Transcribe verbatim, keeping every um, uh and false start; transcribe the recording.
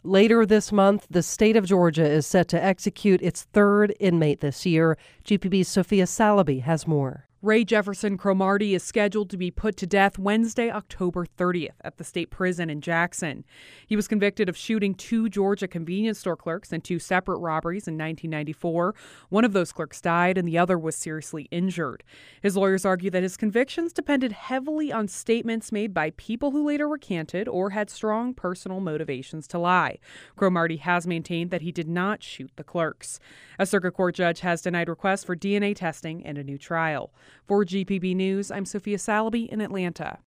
Later this month, the state of Georgia is set to execute its third inmate this year. G P B's Sophia Salaby has more. Ray Jefferson Cromartie is scheduled to be put to death Wednesday, October thirtieth at the state prison in Jackson. He was convicted of shooting two Georgia convenience store clerks in two separate robberies in nineteen ninety-four. One of those clerks died and the other was seriously injured. His lawyers argue that his convictions depended heavily on statements made by people who later recanted or had strong personal motivations to lie. Cromartie has maintained that he did not shoot the clerks. A circuit court judge has denied requests for D N A testing and a new trial. For G P B News, I'm Sophia Salaby in Atlanta.